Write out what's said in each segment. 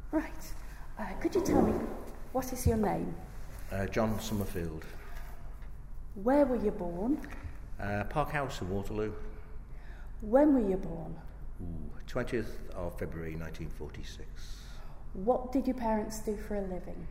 Right. Could you tell me, what is your name? John Summerfield. Where were you born? Park House in Waterloo. When were you born? 20th of February 1946. What did your parents do for a living?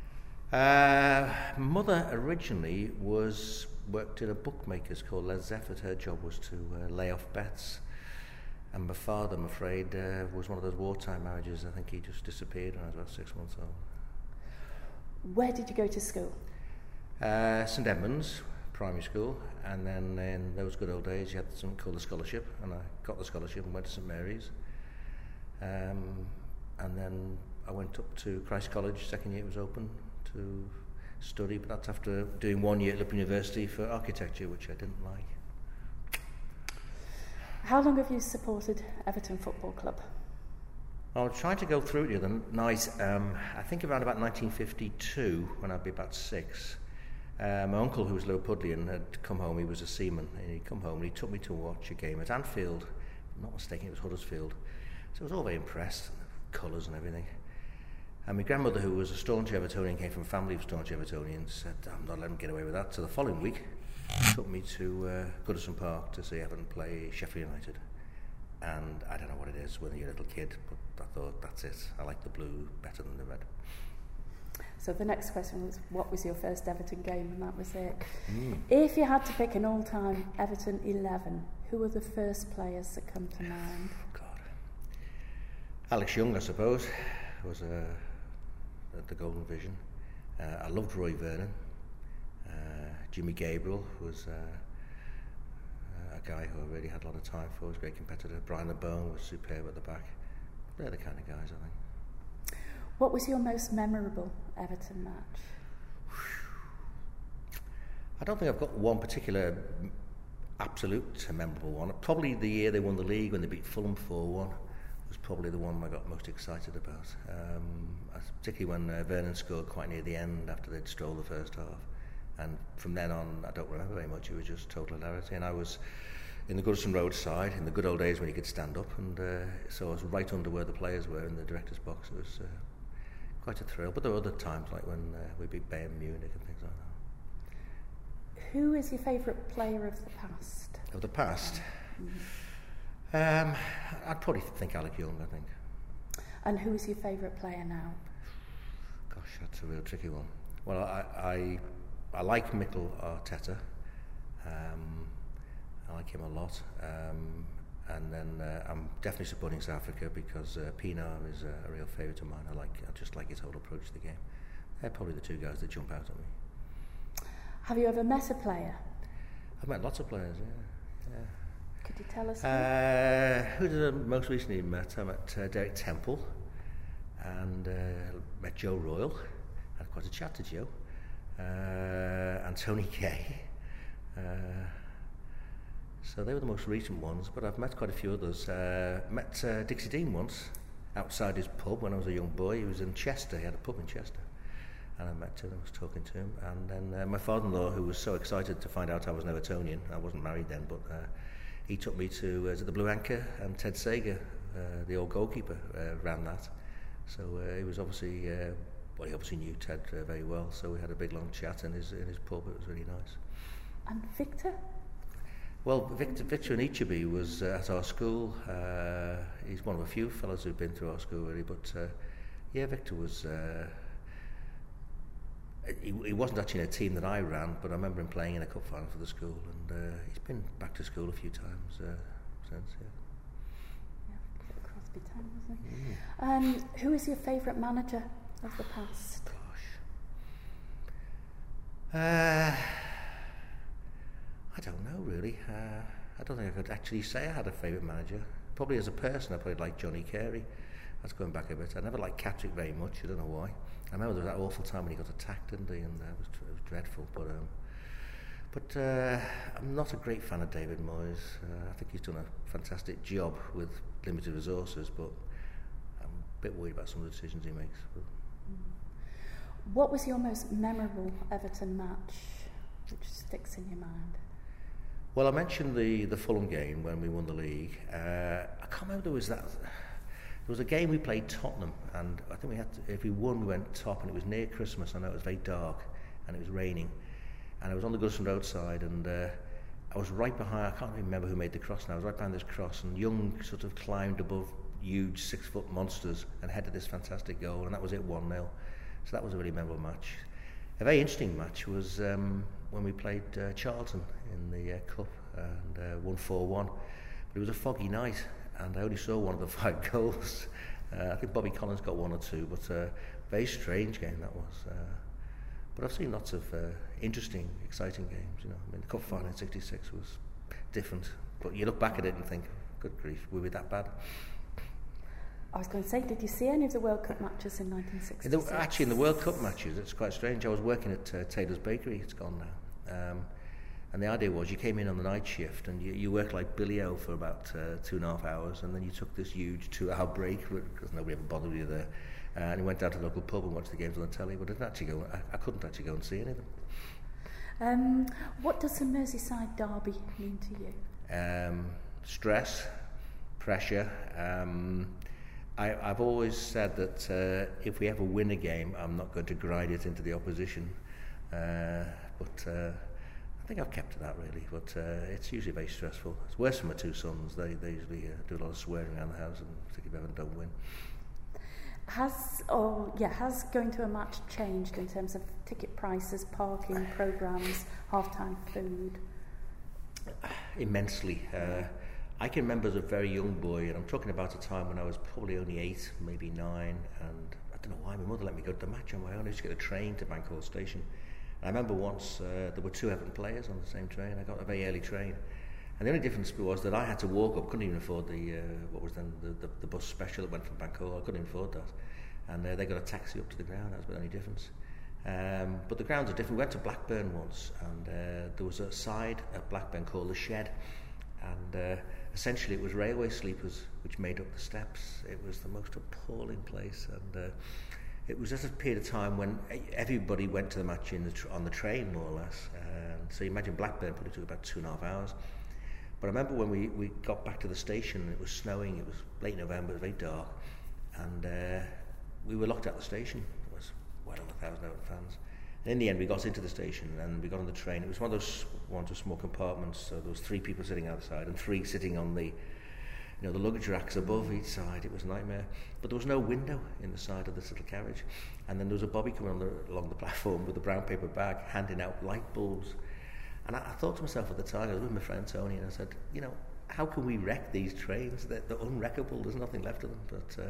Mother originally worked at a bookmaker's called Les Zeffert. Her job was to lay off bets. And my father, I'm afraid, was one of those wartime marriages. I think he just disappeared when I was about 6 months old. Where did you go to school? St Edmunds Primary School, and then in those good old days you had something called a scholarship, and I got the scholarship and went to St Mary's. And then I went up to Christ College, second year it was open, to study, but that's after doing 1 year at Liverpool University for architecture, which I didn't like. How long have you supported Everton Football Club? I was trying to go through it the other night. I think around about 1952, when I'd be about 6. My uncle, who was Liverpudlian, had come home. He was a seaman, and he'd come home and he took me to watch a game at Anfield. If I'm not mistaken, it was Huddersfield. So I was all very impressed, colours and everything. And my grandmother, who was a staunch Evertonian, came from a family of staunch Evertonians, said, I'm not letting him get away with that. So the following week, he took me to Goodison Park to see Everton play Sheffield United. And I don't know what it is when you're a little kid, but I thought, that's it. I like the blue better than the red. So the next question was, what was your first Everton game? And that was it. If you had to pick an all-time Everton 11, who were the first players that come to mind? God. Alex Young, I suppose, was at the Golden Vision. I loved Roy Vernon. Jimmy Gabriel was a guy who I really had a lot of time for. He was a great competitor. Brian LeBone was superb at the back. They're the kind of guys, I think. What was your most memorable Everton match? I don't think I've got one particular absolute memorable one. Probably the year they won the league when they beat Fulham 4-1 was probably the one I got most excited about. Particularly when Vernon scored quite near the end after they'd strolled the first half. And from then on, I don't remember very much. It was just total hilarity. And I was in the Goodison Road side in the good old days when you could stand up, and so I was right under where the players were in the director's box. It was quite a thrill. But there were other times, like when we beat Bayern Munich and things like that. Who is your favourite player of the past? Of the past? I'd probably think Alec Young, I think. And who is your favourite player now? Gosh, that's a real tricky one. Well, I like Mikel Arteta. I like him a lot. And then I'm definitely supporting South Africa because Pienaar is a real favourite of mine. I just like his whole approach to the game. They're probably the two guys that jump out at me. Have you ever met a player? I've met lots of players, yeah. Could you tell us who did I most recently met? I met Derek Temple and met Joe Royle. I had quite a chat to Joe. And Tony Kay. So they were the most recent ones, but I've met quite a few others. Met Dixie Dean once outside his pub when I was a young boy. He was in Chester, he had a pub in Chester. And I met him, I was talking to him. And then my father-in-law, who was so excited to find out I was an Evertonian, I wasn't married then, but he took me to the Blue Anchor, and Ted Sager, the old goalkeeper, ran that. So he was obviously... he obviously knew Ted very well, so we had a big long chat in his pub. It was really nice. And Victor? Well, Victor Anichebe was at our school. He's one of a few fellows who've been through our school, really. But Victor was. He wasn't actually in a team that I ran, but I remember him playing in a cup final for the school, and he's been back to school a few times since. Yeah, Crosby Town, wasn't he? Who is your favourite manager of the past? Gosh. I don't know really. I don't think I could actually say I had a favourite manager. Probably as a person, I probably liked Johnny Carey. That's going back a bit. I never liked Patrick very much. I don't know why. I remember there was that awful time when he got attacked, didn't he? And it was dreadful. But I'm not a great fan of David Moyes. I think he's done a fantastic job with limited resources, but I'm a bit worried about some of the decisions he makes. What was your most memorable Everton match, which sticks in your mind? Well, I mentioned the Fulham game when we won the league. I can't remember, there was a game we played Tottenham, and I think we had to, if we won, we went top, and it was near Christmas. I know it was very dark, and it was raining, and I was on the Goodison Road side, and I was right behind. I can't remember who made the cross now. I was right behind this cross, and Young sort of climbed above huge 6-foot monsters and headed this fantastic goal, and that was it, 1-0. So that was a really memorable match. A very interesting match was when we played Charlton in the cup and won 4-1. But it was a foggy night, and I only saw one of the 5 goals. I think Bobby Collins got 1 or 2, but very strange game that was. But I've seen lots of interesting, exciting games. You know, I mean, the cup final in '66 was different, but you look back at it and think, good grief, were we that bad? I was going to say, did you see any of the World Cup matches in 1966? Actually, in the World Cup matches, it's quite strange. I was working at Taylor's Bakery, it's gone now. And the idea was you came in on the night shift and you worked like Billy O for about 2.5 hours, and then you took this huge 2-hour break because nobody ever bothered you there. And you went down to the local pub and watched the games on the telly, but I couldn't actually go and see any of them. What does the Merseyside derby mean to you? Stress, pressure. I've always said that if we ever win a game, I'm not going to grind it into the opposition. But I think I've kept to that really. But it's usually very stressful. It's worse for my 2 sons. They usually do a lot of swearing around the house, and particularly if I don't win. Has going to a match changed in terms of ticket prices, parking programmes, half-time food? Immensely. I can remember as a very young boy, and I'm talking about a time when I was probably only 8, maybe 9, and I don't know why my mother let me go to the match on my own. I used to get a train to Bank Station. And I remember once there were 2 Everton players on the same train. I got a very early train. And the only difference was that I had to walk up, couldn't even afford what was then the bus special that went from Bank. I couldn't even afford that. And they got a taxi up to the ground. That was the only difference. But the grounds are different. We went to Blackburn once, and there was a side at Blackburn called the Shed. And essentially it was railway sleepers which made up the steps. It was the most appalling place, and it was just a period of time when everybody went to the match on the train, more or less. So you imagine Blackburn probably took about 2.5 hours. But I remember when we got back to the station, and it was snowing, it was late November, it was very dark, and we were locked out the station. There was well over 1,000 Everton fans. And in the end, we got into the station and we got on the train. It was one of those small compartments, so there was 3 people sitting outside and 3 sitting on the luggage racks above each side. It was a nightmare. But there was no window in the side of this little carriage. And then there was a bobby coming along the platform with a brown paper bag handing out light bulbs. And I thought to myself at the time, I was with my friend Tony, and I said, how can we wreck these trains? They're unwreckable. There's nothing left of them. But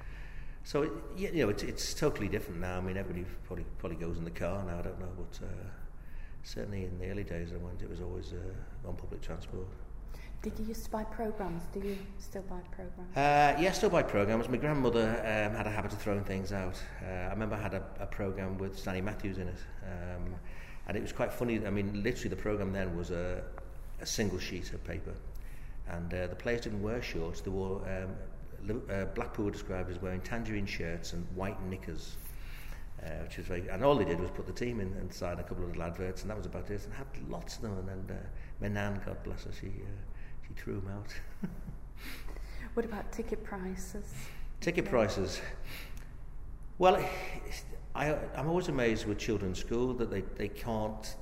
so it's totally different now. I mean, everybody probably goes in the car now. I don't know, but certainly in the early days I went, it was always on public transport. Did you used to buy programmes? Do you still buy programmes? Yeah, still buy programmes. My grandmother had a habit of throwing things out. I remember I had a programme with Stanley Matthews in it, and it was quite funny. I mean, literally the programme then was a single sheet of paper, and the players didn't wear shorts. They wore Blackpool were described as wearing tangerine shirts and white knickers, which was very. And all they did was put the team inside a couple of little adverts, and that was about it. And had lots of them. And then my nan, God bless her, she threw them out. What about ticket prices? Ticket prices. Well, I'm always amazed with children in school that they can't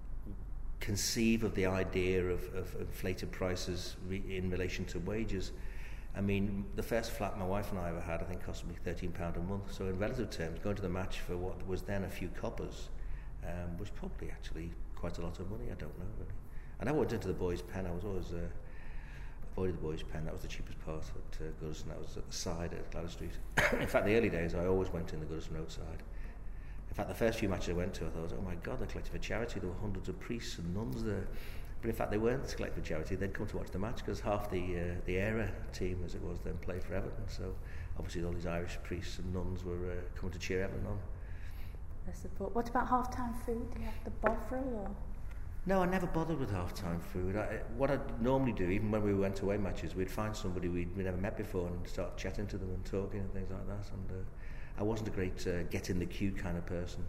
conceive of the idea of inflated prices in relation to wages. I mean, the first flat my wife and I ever had, I think, cost me £13 a month. So in relative terms, going to the match for what was then a few coppers was probably actually quite a lot of money. I don't know, really. I never went into the Boys' Pen. I was always avoided the Boys' Pen. That was the cheapest part at Goodison. That was at the side at Gladys Street. In fact, the early days, I always went in the Goodison Road side. In fact, the first few matches I went to, I thought, oh my God, they're collecting for charity. There were hundreds of priests and nuns there. But in fact, they weren't collecting for charity. They'd come to watch the match because half the era team, as it was then, played for Everton. So obviously all these Irish priests and nuns were coming to cheer Everton on. What about half-time food? Do you have the bovril or...? No, I never bothered with half-time food. What I'd normally do, even when we went away matches, we'd find somebody we'd never met before and start chatting to them and talking and things like that. And I wasn't a great get-in-the-queue kind of person.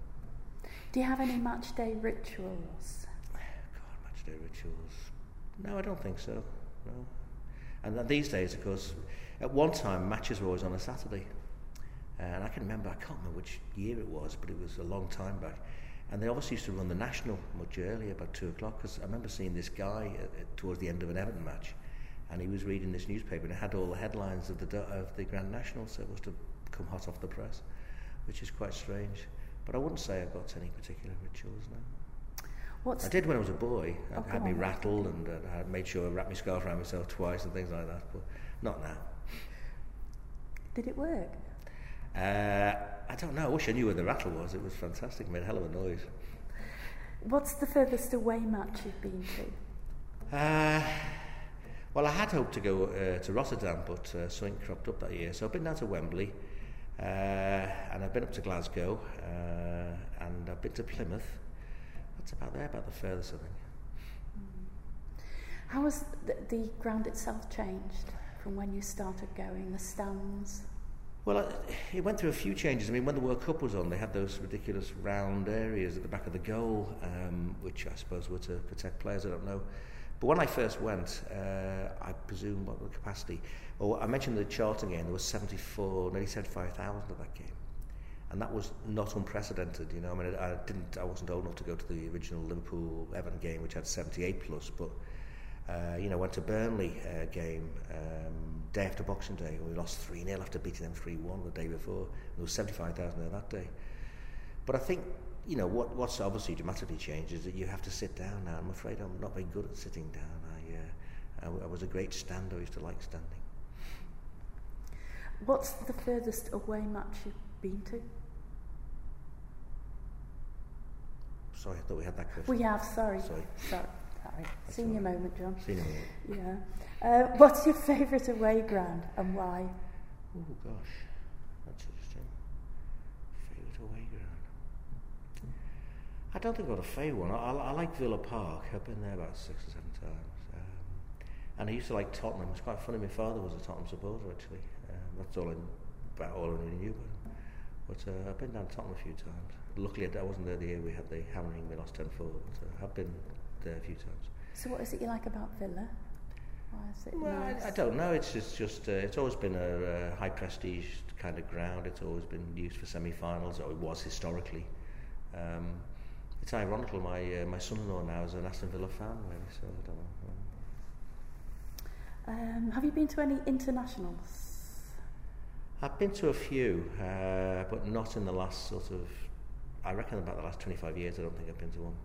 Do you have any match-day rituals? God, match-day rituals. No, I don't think so. No. And these days, of course, At one time, matches were always on a Saturday. And I can't remember which year it was, but it was a long time back. And they obviously used to run the National much earlier, about 2 o'clock, because I remember seeing this guy towards the end of an Everton match, and he was reading this newspaper, and it had all the headlines of the Grand National, so it must have come hot off the press, which is quite strange. But I wouldn't say I've got any particular rituals now. I did when I was a boy. I had me rattle, and I made sure I wrapped my scarf around myself twice and things like that, but not now. Did it work? I don't know. I wish I knew where the rattle was. It was fantastic. It made a hell of a noise. What's the furthest away match you've been to? Well, I had hoped to go to Rotterdam, but something cropped up that year. So I've been down to Wembley, and I've been up to Glasgow, and I've been to Plymouth. That's about the furthest, I think. How has the ground itself changed from when you started going, the stands? Well, it went through a few changes. I mean, when the World Cup was on, they had those ridiculous round areas at the back of the goal, which I suppose were to protect players, I don't know. But when I first went, I presume what the capacity... Well, I mentioned the Charlton game, there was nearly 75,000 at that game. And that was not unprecedented, you know. I mean, I wasn't old enough to go to the original Liverpool-Everton game, which had 78 plus, but... went to Burnley game day after Boxing Day, and we lost 3-0 after beating them 3-1 the day before. There was 75,000 there that day. But I think, what's obviously dramatically changed is that you have to sit down now. I'm afraid I'm not very good at sitting down. I was a great stander. I used to like standing. What's the furthest away match you've been to? Sorry, I thought we had that question. We have, sorry. Senior moment, John. Senior moment. Yeah. What's your favourite away ground and why? Oh gosh, that's interesting. Favourite away ground. I don't think I've got a favourite one. I like Villa Park. I've been there about 6 or 7 times. And I used to like Tottenham. It's quite funny. My father was a Tottenham supporter actually. That's all I really knew about him. But I've been down to Tottenham a few times. Luckily, I wasn't there the year we had the hammering. We lost 10-4. But I've been there a few times. So what is it you like about Villa? Why is it nice? I don't know. It's just it's always been a high prestige kind of ground. It's always been used for semi-finals, or it was historically. It's ironical. My son-in-law now is an Aston Villa fan, really. So I don't know. Have you been to any internationals? I've been to a few, but not in the last I reckon about the last 25 years. I don't think I've been to one.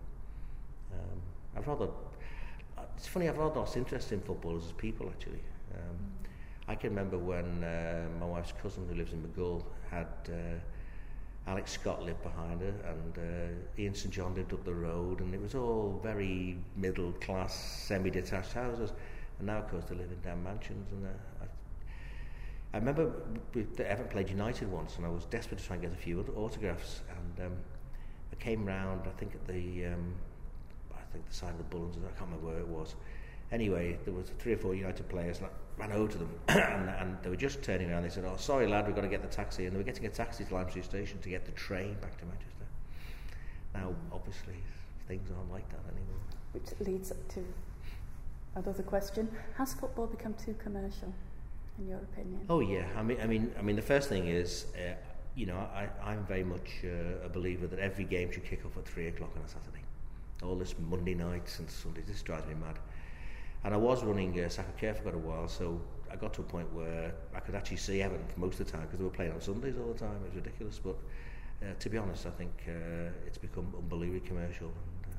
It's funny, I've rather lost interest in footballers as people, actually. I can remember when my wife's cousin, who lives in Maghull, had Alex Scott lived behind her, and Ian St John lived up the road, and it was all very middle-class, semi-detached houses. And now, of course, they live in damn mansions. And I remember Everton played United once, and I was desperate to try and get a few autographs, and I came round, I think at the side of the Bullens, I can't remember where it was. Anyway, there was 3 or 4 United players, and I ran over to them, and they were just turning around. They said, "Oh, sorry, lad, we've got to get the taxi," and they were getting a taxi to Lime Street Station to get the train back to Manchester. Now, obviously, things aren't like that anymore. Which leads to another question: has football become too commercial, in your opinion? Oh yeah, I mean, the first thing is, I'm very much a believer that every game should kick off at 3 o'clock on a Saturday. All this Monday nights and Sundays, this drives me mad. And I was running Sacre Care for quite a while, so I got to a point where I could actually see Everton for most of the time because they were playing on Sundays all the time. It was ridiculous, but to be honest, I think it's become unbelievably commercial.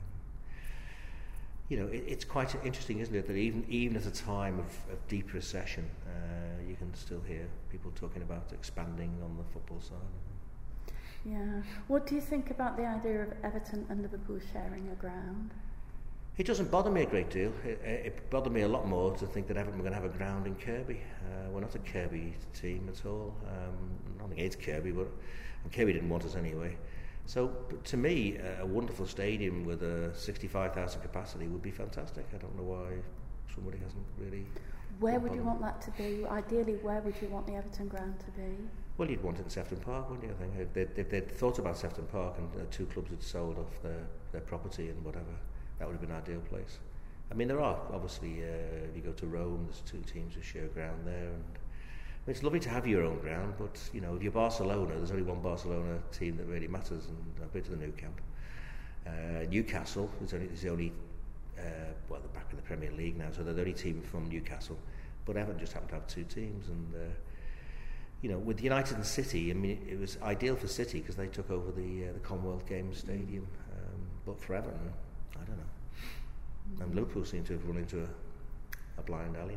And, it's quite interesting, isn't it, that even at a time of deep recession, you can still hear people talking about expanding on the football side. Yeah. What do you think about the idea of Everton and Liverpool sharing a ground? It doesn't bother me a great deal. It bothered me a lot more to think that Everton were going to have a ground in Kirkby. We're not a Kirkby team at all. Not against Kirkby, but Kirkby didn't want us anyway. So to me, a wonderful stadium with a 65,000 capacity would be fantastic. I don't know why somebody hasn't really... Where would you want that to be? Ideally, where would you want the Everton ground to be? Well, you'd want it in Sefton Park, wouldn't you? I think if they'd thought about Sefton Park and 2 clubs had sold off their property and whatever, that would have been an ideal place. I mean, there are obviously, if you go to Rome, there's 2 teams who share ground there, and it's lovely to have your own ground, but you know, if you're Barcelona, there's only one Barcelona team that really matters, and I've been to the Nou Camp. Newcastle is the only well, they're back in the Premier League now, so they're the only team from Newcastle. But Everton just happened to have two teams, and you know, with United and City, I mean, it was ideal for City because they took over the Commonwealth Games Stadium. But for Everton, I don't know. And Liverpool seem to have run into a blind alley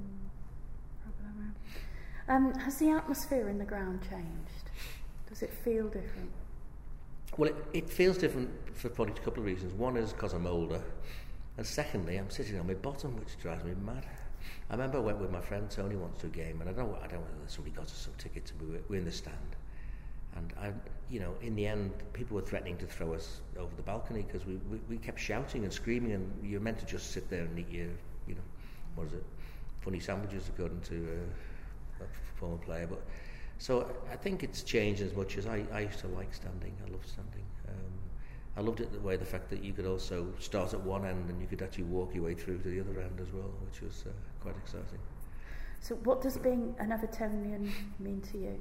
now. Has the atmosphere in the ground changed? Does it feel different? Well, it feels different for probably a couple of reasons. One is because I'm older, and secondly, I'm sitting on my bottom, which drives me mad. I remember I went with my friend Tony once to a game, and I don't know whether somebody got us some tickets, and we were in the stand. And you know, in the end, people were threatening to throw us over the balcony because we kept shouting and screaming, and you're meant to just sit there and eat your, you know, what is it, funny sandwiches according to a former player. But so I think it's changed as much as I used to like standing. I loved standing. I loved it the fact that you could also start at one end and you could actually walk your way through to the other end as well, which was quite exciting. So what does being an Evertonian mean to you?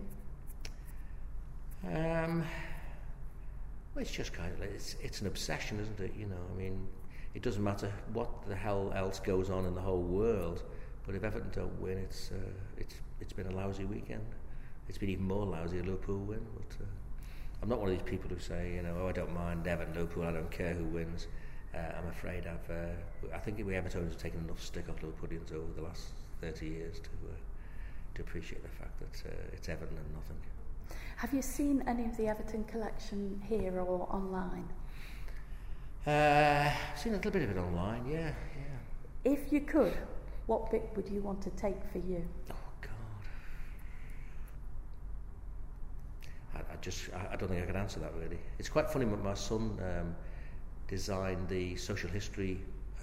Well, it's just kind of it's an obsession, isn't it? You know, I mean, it doesn't matter what the hell else goes on in the whole world, but if Everton don't win, it's been a lousy weekend. It's been even more lousy if Liverpool win. But I'm not one of these people who say, you know, oh, I don't mind Everton, Liverpool, I don't care who wins. I'm afraid I think we Evertonians have taken enough stick off Liverpoolians over the last 30 years to appreciate the fact that it's Everton and nothing. Have you seen any of the Everton collection here or online? I've seen a little bit of it online, yeah. If you could, what bit would you want to take for you? Oh, God. I don't think I could answer that, really. It's quite funny, my son designed the social history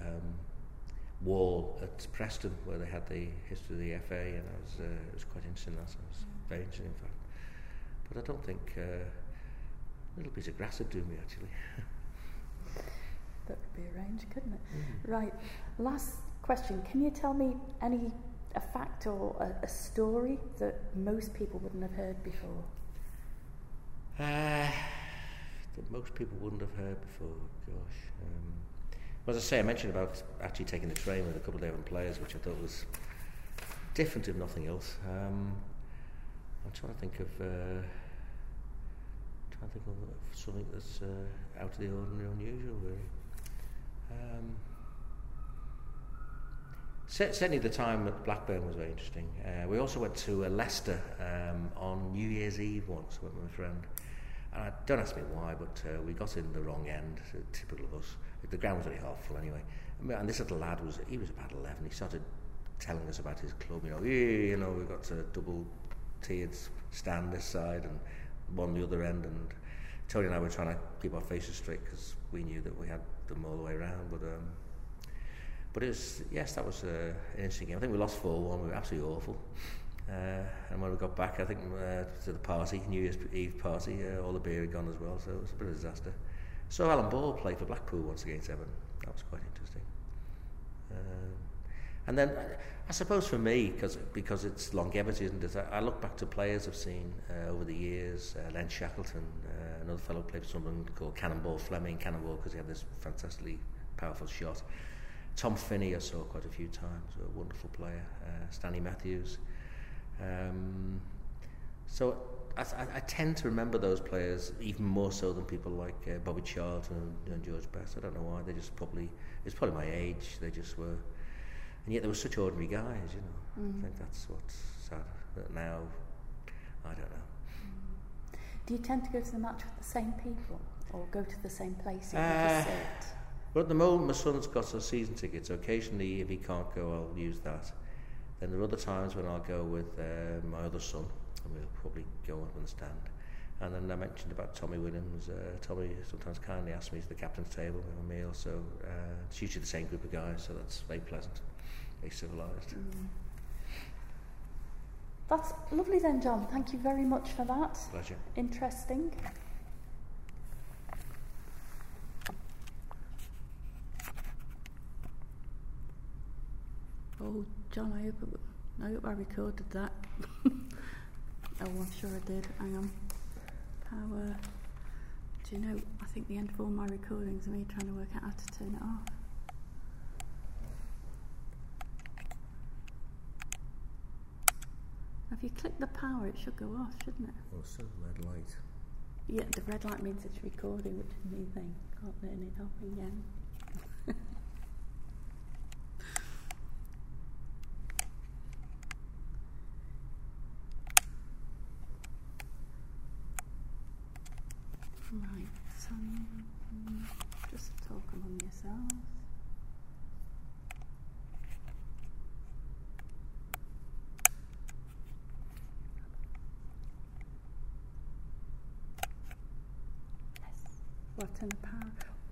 wall at Preston, where they had the history of the FA, and it was quite interesting. It was very interesting, in fact. But I don't think a little piece of grass would do me, actually. That could be arranged, couldn't it? Right. Last question. Can you tell me a fact or a story that most people wouldn't have heard before? That most people wouldn't have heard before. Gosh. Well, as I say, I mentioned about actually taking the train with a couple of different players, which I thought was different, if nothing else. I'm trying to think of something that's out of the ordinary, unusual, really. Certainly the time at Blackburn was very interesting. We also went to Leicester on New Year's Eve once, I went with my friend. And don't ask me why, but we got in the wrong end, typical of us. The ground was only half full anyway. And this little lad was about 11. He started telling us about his club. You know, we've got a double-tiered stand this side and one the other end. And Tony and I were trying to keep our faces straight because we knew that we had them all the way around. But it was, yes, that was an interesting game. I think we lost 4-1. We were absolutely awful. And when we got back, I think to the party, New Year's Eve party, all the beer had gone as well, so it was a bit of a disaster. So Alan Ball played for Blackpool once against Everton. That was quite interesting. And then I suppose for me, because it's longevity, isn't it? I look back to players I've seen over the years. Len Shackleton, another fellow played for someone called Cannonball Fleming. Cannonball because he had this fantastically powerful shot. Tom Finney I saw quite a few times, a wonderful player. Stanley Matthews. So I tend to remember those players even more so than people like Bobby Charlton and George Best. I don't know why. It's probably my age. They just were, and yet they were such ordinary guys. You know, I think that's what's sad. That now, I don't know. Do you tend to go to the match with the same people, or go to the same place to sit? Well, at the moment, my son's got a season ticket, so occasionally, if he can't go, I'll use that. Then there are other times when I'll go with my other son, and we'll probably go up on the stand. And then I mentioned about Tommy Williams. Tommy sometimes kindly asks me to the captain's table with a meal, so it's usually the same group of guys, so that's very pleasant, very civilised. That's lovely then, John. Thank you very much for that. Pleasure. Interesting. Oh, John, I hope I recorded that. Oh, I'm sure I did. Hang on. Power. Do you know, I think the end of all my recordings are me trying to work out how to turn it off. If you click the power, it should go off, shouldn't it? Oh, it's a red light. Yeah, the red light means it's recording, which is me thing. Can't turn it off again. Right, so just talk among yourselves. Yes, well, turn the power.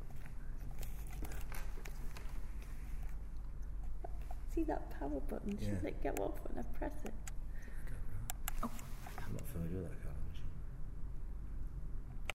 See that power button? Shouldn't it go off when I press it? I'm not familiar with that, Carol.